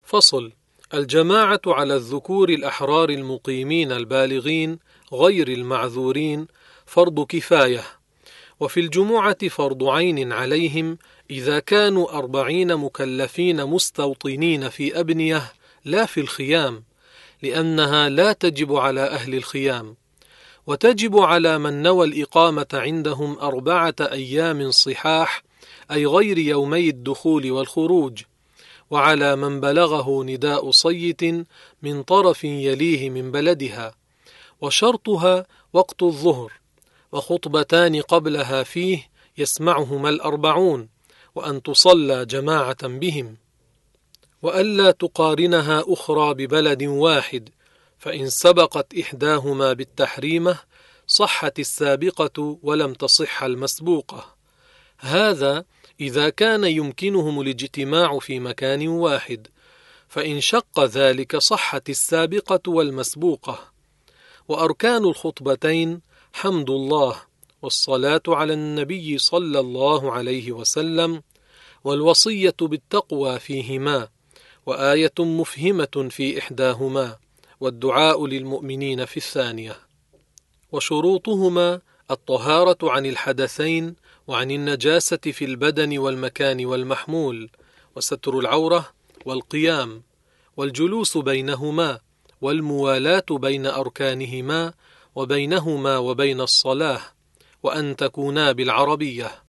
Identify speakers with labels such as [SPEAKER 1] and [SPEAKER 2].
[SPEAKER 1] فصل. الجماعة على الذكور الأحرار المقيمين البالغين غير المعذورين فرض كفاية، وفي الجمعة فرض عين عليهم إذا كانوا 40 مكلفين مستوطنين في أبنية لا في الخيام، لأنها لا تجب على أهل الخيام، وتجب على من نوى الإقامة عندهم 4 أيام صحاح، أي غير يومي الدخول والخروج، وعلى من بلغه نداء صيت من طرف يليه من بلدها، وشرطها وقت الظهر، وخطبتان قبلها فيه يسمعهما 40، وأن تصلى جماعة بهم، وألا تقارنها أخرى ببلد واحد، فإن سبقت إحداهما بالتحريمة صحت السابقة ولم تصح المسبوقة. هذا إذا كان يمكنهم الاجتماع في مكان واحد، فإن شق ذلك صحت السابقة والمسبوقة. وأركان الخطبتين حمد الله، والصلاة على النبي صلى الله عليه وسلم، والوصية بالتقوى فيهما، وآية مفهمة في إحداهما، والدعاء للمؤمنين في الثانية. وشروطهما الطهارة عن الحدثين وعن النجاسة في البدن والمكان والمحمول، وستر العورة، والقيام، والجلوس بينهما، والموالاة بين أركانهما وبينهما وبين الصلاة، وأن تكونا بالعربية.